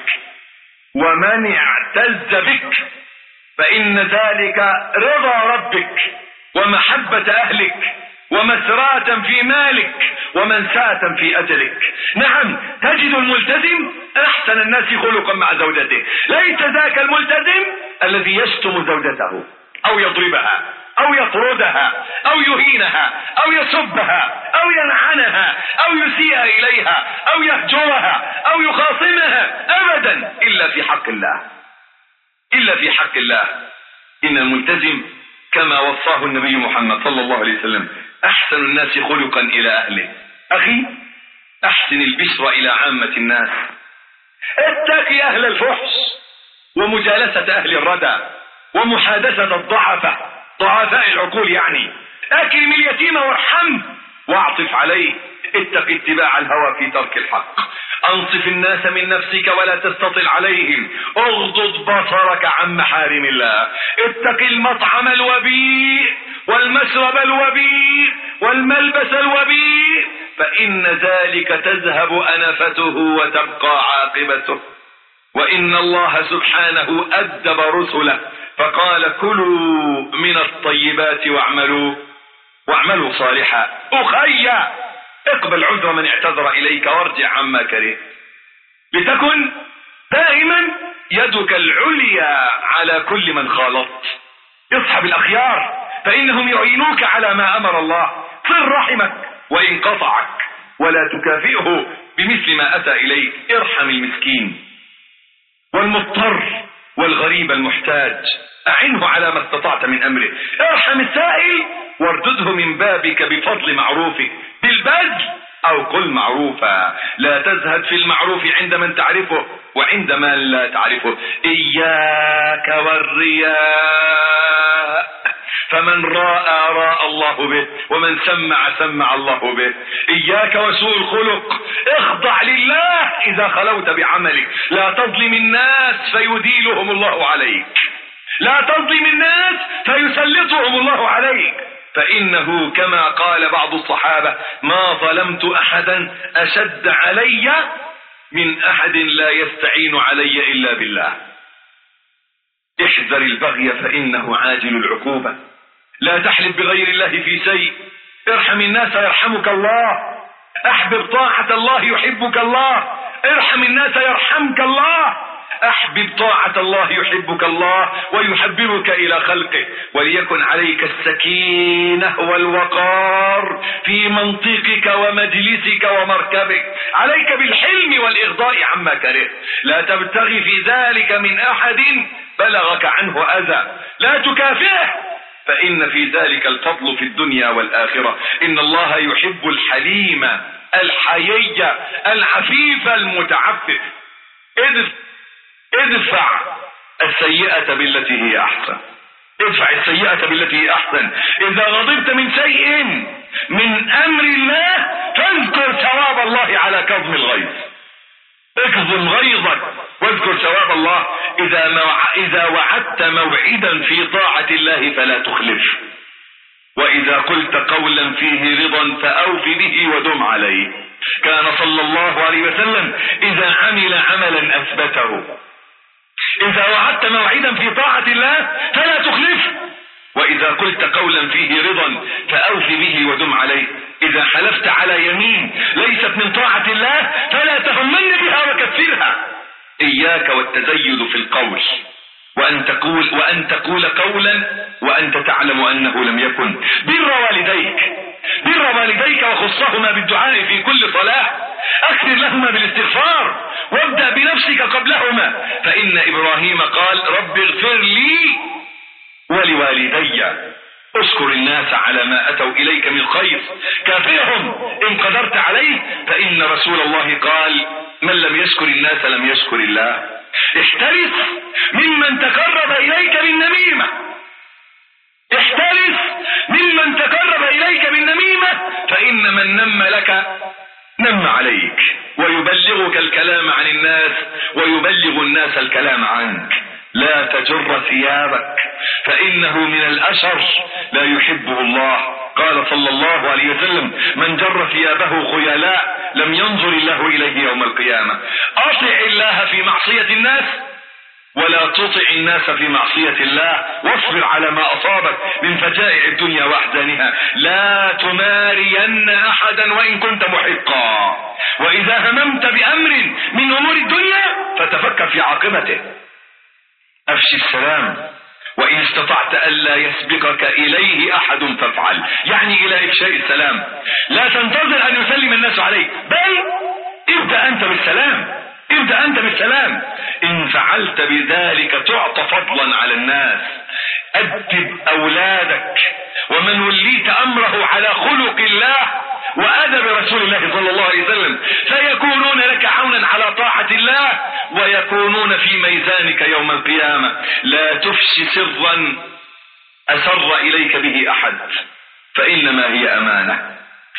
ومن اعتز بك فإن ذلك رضا ربك ومحبة أهلك ومسراة في مالك ومنساة في أجلك. نعم، تجد الملتزم أحسن الناس خلقا مع زوجته. ليس ذاك الملتزم الذي يشتم زوجته أو يضربها أو يطردها أو يهينها أو يسبها أو يلعنها أو يسيء إليها أو يهجرها أو يخاصمها أبدا، إلا في حق الله، إلا في حق الله. إن الملتزم كما وصاه النبي محمد صلى الله عليه وسلم أحسن الناس خلقا إلى أهله. أخي، أحسن البشر إلى عامة الناس. اتقي أهل الفحش ومجالسة أهل الردى ومحادثة الضعفة، ضعفاء العقول يعني. أكرم اليتيم وارحمه واعطف عليه. اتق اتباع الهوى في ترك الحق. انصف الناس من نفسك ولا تستطل عليهم. اغضض بصرك عن محارم الله. اتق المطعم الوبيء والمشرب الوبيء والملبس الوبيء، فإن ذلك تذهب أنفته وتبقى عاقبته. وإن الله سبحانه أدب رسله فقال كلوا من الطيبات واعملوا واعملوا صالحا. أخي اقبل عذر من اعتذر إليك وارجع عما كره، لتكن دائما يدك العليا على كل من خالطت. اصحب الأخيار فإنهم يعينوك على ما أمر الله. صل رحمك وإن قطعك ولا تكافئه بمثل ما أتى إليك. ارحم المسكين والمضطر والغريب المحتاج، أعنه على ما استطعت من أمره. ارحم السائل واردده من بابك بفضل معروفه بالبذل أو قل معروفا. لا تزهد في المعروف عند من تعرفه وعند من لا تعرفه. إياك والرياء، فمن راى راى الله به ومن سمع سمع الله به. إياك وسوء الخلق، اخضع لله إذا خلوت بعملك. لا تظلم الناس فيديلهم الله عليك، لا تظلم الناس فيسلطهم الله عليك، فإنه كما قال بعض الصحابة ما ظلمت أحدا أشد علي من أحد لا يستعين علي إلا بالله. احذر البغي فإنه عاجل العقوبة. لا تحلف بغير الله في شيء. ارحم الناس يرحمك الله. احبب طاعة الله يحبك الله. ارحم الناس يرحمك الله. احبب طاعة الله يحبك الله ويحببك الى خلقه. وليكن عليك السكينة والوقار في منطقك ومجلسك ومركبك. عليك بالحلم والاغضاء عما كره. لا تبتغي في ذلك من احد بلغك عنه اذى. لا تكافئه فإن في ذلك الفضل في الدنيا والآخرة. إن الله يحب الحليم الحيي العفيف المتعفف. ادفع السيئة بالتي هي أحسن. ادفع السيئة بالتي هي أحسن. إذا غضبت من شيء من أمر الله فاذكر ثواب الله على كظم الغيظ. اكظم غيظك واذكر ثواب الله. إذا, مو... إذا وعدت موعدا في طاعة الله فلا تخلف. وإذا قلت قولا فيه رضا فأوف به ودم عليه. كان صلى الله عليه وسلم إذا عمل عملا أثبته. إذا وعدت موعدا في طاعة الله فلا تخلف. وإذا قلت قولا فيه رضا فأوف به ودم عليه. إذا حلفت على يمين ليست من طاعة الله فلا تهمن بها وكفرها. إياك والتزيد في القول، وأن تقول, وأن تقول قولا وأنت تعلم أنه لم يكن. بر والديك، بر والديك وخصهما بالدعاء في كل صلاة. أكثر لهما بالاستغفار وابدأ بنفسك قبلهما. فإن إبراهيم قال رب اغفر لي ولوالدي. اشكر الناس على ما أتوا إليك من خير، كافئهم إن قدرت عليه، فإن رسول الله قال من لم يشكر الناس لم يشكر الله. احترس ممن تقرب إليك بالنميمة، احترس ممن تقرب إليك بالنميمة، فإن من نم لك نم عليك ويبلغك الكلام عن الناس ويبلغ الناس الكلام عنك. لا تجر ثيابك فإنه من الأشر لا يحبه الله. قال صلى الله عليه وسلم من جر ثيابه خيلاء لم ينظر الله إليه يوم القيامة. أطع الله في معصية الناس ولا تطع الناس في معصية الله، واصبر على ما أصابك من فجائع الدنيا وأحزانها. لا تمارين أحدا وإن كنت محقا، وإذا هممت بأمر من أمور الدنيا فتفكر في عاقبته. أفشي السلام، وإن استطعت ألا يسبقك إليه أحد فافعل، يعني إلى إفشاء السلام. لا تنتظر أن يسلم الناس عليك، بل ابدأ أنت بالسلام، ابدأ أنت بالسلام. إن فعلت بذلك تعطى فضلا على الناس. أدب أولادك ومن وليت أمره على خلق الله وأدب رسول الله صلى الله عليه وسلم، فيكونون لك عونا على طاعة الله ويكونون في ميزانك يوم القيامة. لا تفشي سرا أسر إليك به أحد، فإنما هي أمانة. وإذا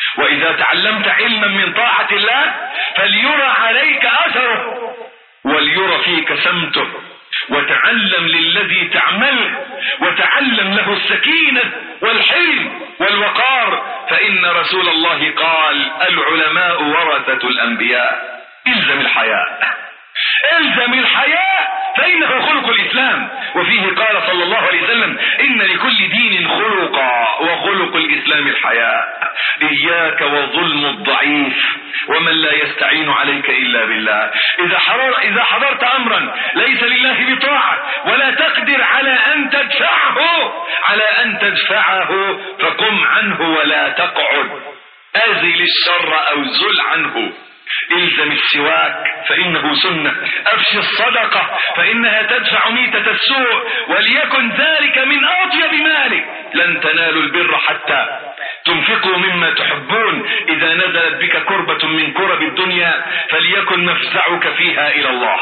إذا تعلمت علما من طاعة الله فليرى عليك أثره وليرى فيك سمته، وتعلم للذي تعمله، وتعلم له السكينة والحلم والوقار، فإن رسول الله قال: العلماء ورثة الأنبياء. الزم الحياء، الزم الحياء فإنه خلق الإسلام. وفيه قال صلى الله عليه وسلم: إن لكل دين خلقا وخلق الإسلام الحياء. إياك وظلم الضعيف ومن لا يستعين عليك إلا بالله. إذا حضر إذا حضرت أمرا ليس لله بطاعة ولا تقدر على أن تدفعه على أن تدفعه فقم عنه ولا تقعد، أزل الشر أو زل عنه. الزم السواك فإنه سنة، أفشي الصدقة فإنها تدفع ميتة السوء، وليكن ذلك من أطيب مالك. لن تنالوا البر حتى تنفقوا مما تحبون. إذا نزلت بك كربة من كرب الدنيا فليكن مفزعك فيها إلى الله.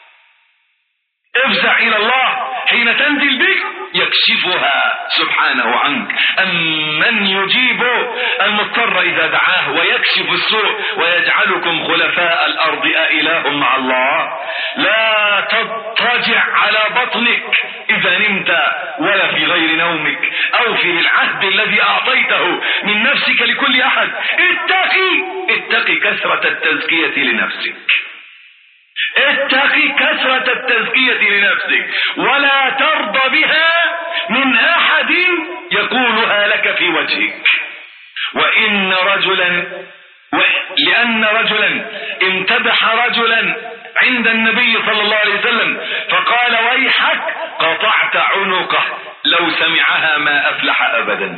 افزع إلى الله حين تنزل بك يكشفها سبحانه عنك. أمن يجيب المضطر إذا دعاه ويكشف السوء ويجعلكم خلفاء الأرض أإله مع الله. لا تضطجع على بطنك إذا نمت ولا في غير نومك. أوفي بالعهد الذي أعطيته من نفسك لكل أحد. اتقي اتقي كثرة التزكية لنفسك، اتقي كثرة التزكية لنفسك، ولا ترضى بها من أحد يقولها لك في وجهك. وإن رجلا لأن رجلا امتدح رجلا عند النبي صلى الله عليه وسلم فقال: ويحك قطعت عنقه، لو سمعها ما أفلح أبدا.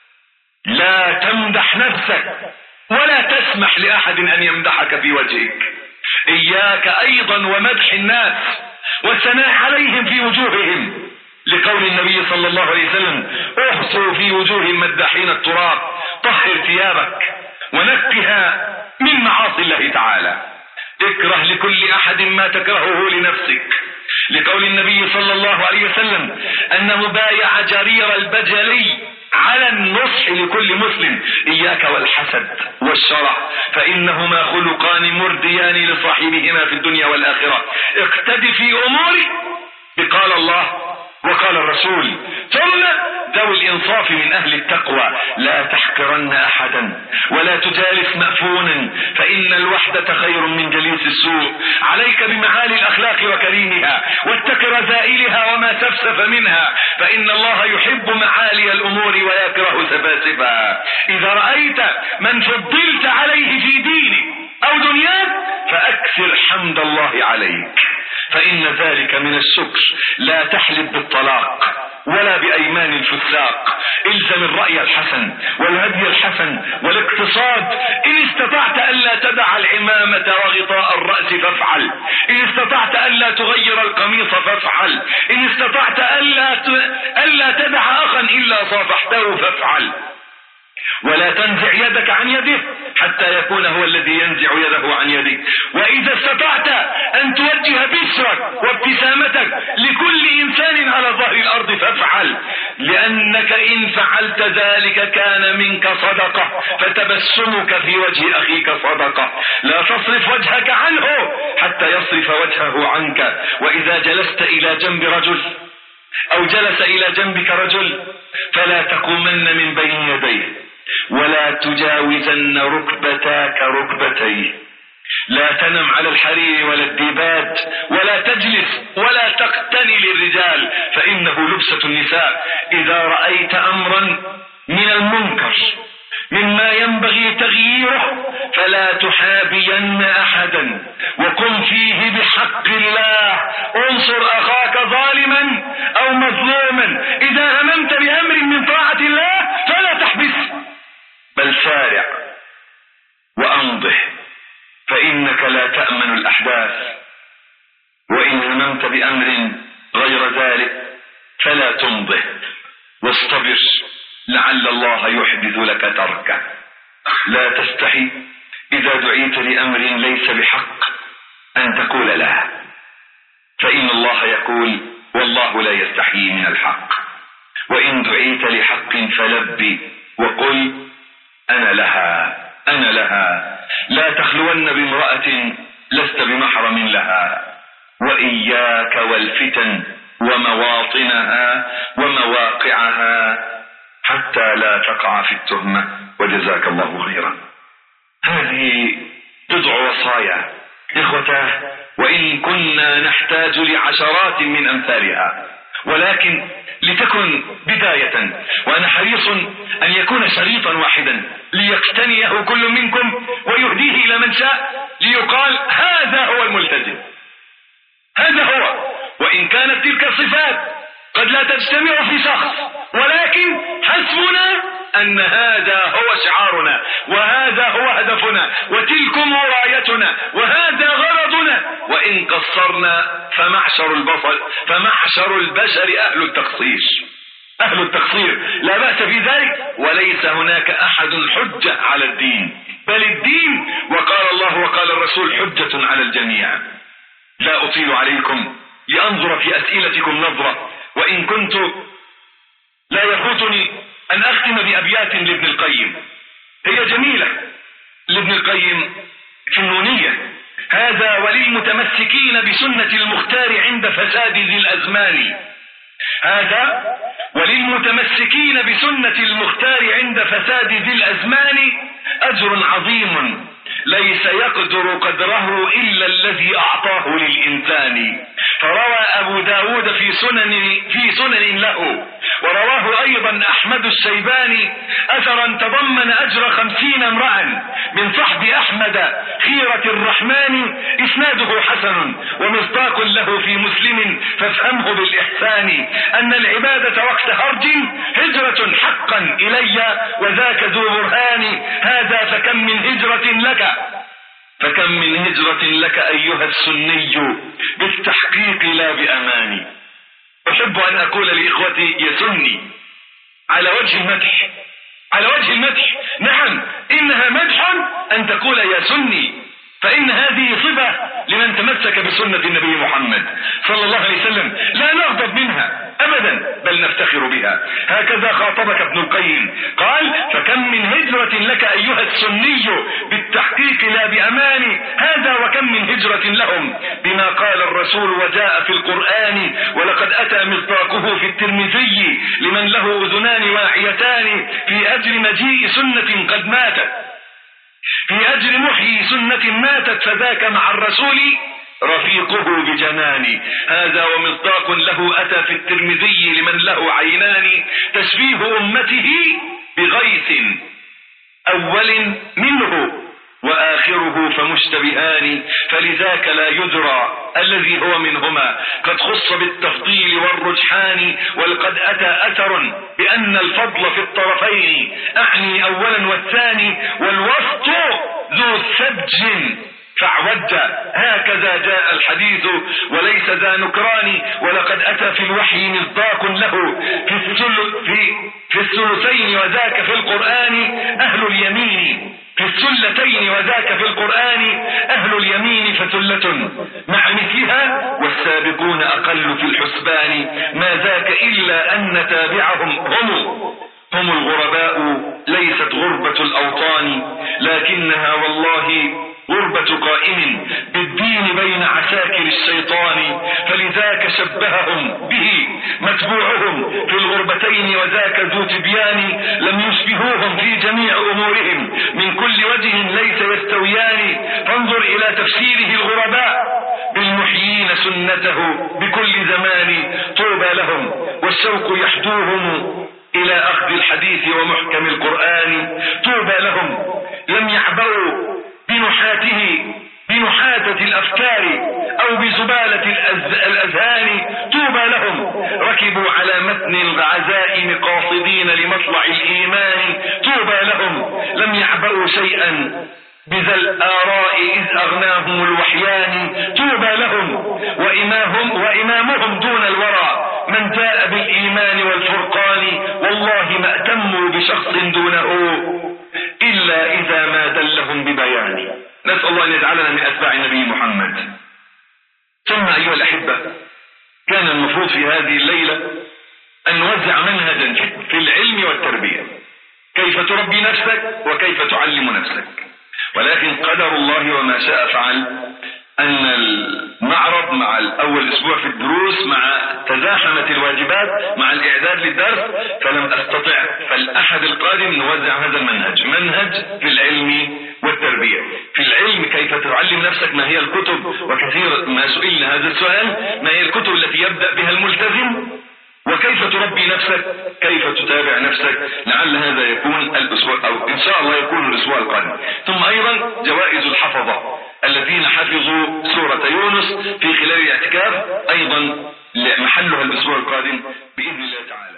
لا تمدح نفسك ولا تسمح لأحد أن يمدحك في وجهك. إياك أيضا ومدح الناس والثناء عليهم في وجوههم، لقول النبي صلى الله عليه وسلم: احصوا في وجوه المداحين التراب، طهر ثيابك ونكها من معاصي الله تعالى. اكره لكل أحد ما تكرهه لنفسك، لقول النبي صلى الله عليه وسلم أنه بايع جرير البجلي على النصح لكل مسلم: إياك والحسد والشرع فإنهما خلقان مرديان لصاحبهما في الدنيا والآخرة. اقتد في أمورك بقال الله وقال الرسول. ثم ذوي الإنصاف من أهل التقوى: لا تحقرن أحدا ولا تجالس مأفونا فإن الوحدة خير من جليس السوء. عليك بمعالي الأخلاق وكريمها، واتق رذائلها وما سفسف منها، فإن الله يحب معالي الأمور ويكره سفاسفها. إذا رأيت من فضلت عليه في دينك أو دنياك فأكثر حمد الله عليك، فإن ذلك من الشكر. لا تحلف بالطلاق ولا بأيمان الفساق. الزم الرأي الحسن والهدي الحسن والاقتصاد. إن استطعت ألا تدع العمامة وغطاء الرأس فافعل، إن استطعت ألا تغير القميص فافعل، إن استطعت ألا, ت... ألا تدع أخا إلا صافحته فافعل. ولا تنزع يدك عن يده حتى يكون هو الذي ينزع يده عن يدك. وإذا استطعت أن توجه بشرك وابتسامتك لكل إنسان على ظهر الأرض فافعل، لأنك إن فعلت ذلك كان منك صدقة، فتبسمك في وجه أخيك صدقة. لا تصرف وجهك عنه حتى يصرف وجهه عنك. وإذا جلست إلى جنب رجل أو جلس إلى جنبك رجل فلا تقومن من بين يديه ولا تجاوزن ركبتاك ركبتيه. لا تنم على الحرير ولا الديباج، ولا تجلس ولا تقتني للرجال فإنه لبسة النساء. إذا رأيت أمرا من المنكر مما ينبغي تغييره فلا تحابين أحدا، وقم فيه بحق الله. انصر أخاك ظالما أو مظلوما. إذا هممت بأمر من طاعة الله فلا تحبس، بل سارع وأمضه، فإنك لا تأمن الأحداث. وإن هممت بأمر غير ذلك فلا تمضه، واصطبر لعل الله يحدث لك تركه. لا تستحي إذا دعيت لأمر ليس بحق أن تقول لا، فإن الله يقول: والله لا يستحيي من الحق. وإن دعيت لحق فلبي وقل: أنا لها تخلون بامرأة لست بمحرم لها، وإياك والفتن ومواطنها ومواقعها حتى لا تقع في التهمة، وجزاك الله خيرا. هذه بضع وصايا إخوته، وإن كنا نحتاج لعشرات من أمثالها، ولكن لتكن بداية، وأنا حريص أن يكون شريطا واحدا ليقتنيه كل منكم ويهديه إلى من شاء، ليقال هذا هو الملتزم، هذا هو. وإن كانت تلك الصفات قد لا تجتمع في شخص، ولكن حسبنا أن هذا هو شعارنا، وهذا هو هدفنا، وتلكم رايتنا، وهذا غرضنا. وإن قصرنا فمعشر البصر فمعشر البشر أهل التقصير، أهل التقصير لا بأس في ذلك، وليس هناك أحد حجة على الدين، بل الدين وقال الله وقال الرسول حجة على الجميع. لا أطيل عليكم لأنظر في أسئلتكم نظرة، وإن كنت لا يفوتني أن أختم بأبيات لابن القيم، هي جميلة لابن القيم في النونية: هذا وللمتمسكين بسنة المختار عند فساد ذي الأزمان، هذا وللمتمسكين بسنة المختار عند فساد ذي الأزمان أجر عظيم ليس يقدر قدره إلا الذي أعطاه للإنسان. فروى أبو داود في سنن, في سنن له، ورواه أيضا أحمد الشيباني أثرا تضمن أجر خمسين امرأ من صحب أحمد خيرة الرحمن، إسناده حسن ومصداق له في مسلم، فافهمه بالإحسان أن العبادة وقت هرج هجرة حقا إلي، وذاك ذو برهان. هذا فكم من هجرة لك فكم من هجرة لك أيها السني بالتحقيق لا بأماني. أحب أن أقول لإخوتي يا سني على وجه المدح، على وجه المدح، نعم إنها مدح أن تقول يا سني، فإن هذه صفة لمن تمسك بسنة النبي محمد صلى الله عليه وسلم، لا نغضب منها أبدا بل نفتخر بها. هكذا خاطبك ابن القيم، قال فكم من هجرة لك أيها السني بالتحقيق لا بأمان. هذا وكم من هجرة لهم بما قال الرسول وجاء في القرآن، ولقد أتى مصداقه في الترمذي لمن له أذنان واعيتان، في أجل مجيء سنة قد ماتت، في أجل محيي سنة ماتت، فذاك مع الرسول رفيقه بجنان. هذا ومصداق له أتى في الترمذي لمن له عينان، تشبيه أمته بغيث أول منه وآخره فمشتبهان، فلذاك لا يدرى الذي هو منهما، قد خص بالتفضيل والرجحان. ولقد أتى أثر بأن الفضل في الطرفين، أعني أولا والثاني، والوسط ذو السبج فاعوج. هكذا جاء الحديث وليس ذا نكران. ولقد أتى في الوحي مصداق له في الثلث في, في الثلثين وذاك في القرآن أهل اليمين، في الثلتين وذاك في القرآن أهل اليمين فثلة مع مثلها، والسابقون أقل في الحسبان. ما ذاك إلا أن تابعهم هم هم الغرباء، ليست غربة الأوطان، لكنها والله غربة قائم بالدين بين عساكر الشيطان. فلذاك شبههم به متبوعهم في الغربتين، وذاك ذو تبيان، لم يشبهوهم في جميع أمورهم، من كل وجه ليس يستويان. فانظر إلى تفسيره الغرباء بالمحيين سنته بكل زمان، طوبى لهم والشوق يحدوهم إلى أخذ الحديث ومحكم القرآن. طوبى لهم لم يعبروا بنحاته بنحاتة الأفكار أو بزبالة الأذهان. طوبى لهم ركبوا على متن العزائم قاصدين لمطلع الإيمان. طوبى لهم لم يعبروا شيئا بذا الآراء إذ أغناهم الوحيان. طوبى لهم وإمامهم, وإمامهم دون الورى من جاء بالإيمان والفرقان. والله ما أتموا بشخص دونه إلا إذا ما دلهم ببيان. نسأل الله أن يجعلنا من أتباع النبي محمد. ثم أيها الأحبة، كان المفروض في هذه الليلة أن نوزع منهجا في العلم والتربية، كيف تربي نفسك وكيف تعلم نفسك. ولكن قدر الله وما شاء فعل أن المعرض مع الأول أسبوع في الدروس مع تزاحمت الواجبات مع الإعداد للدرس فلم أستطع، فالأحد القادم نوزع هذا المنهج، منهج في العلم والتربية. في العلم كيف تعلم نفسك، ما هي الكتب، وكثير ما سئلنا هذا السؤال، ما هي الكتب التي يبدأ بها الملتزم، وكيف تربي نفسك، كيف تتابع نفسك. لعل هذا يكون الأسبوع أو إن شاء الله يكون الأسبوع القادم. ثم أيضا جوائز الحفظة الذين حفظوا سورة يونس في خلال الاعتكاف، أيضا محلها الأسبوع القادم بإذن الله تعالى.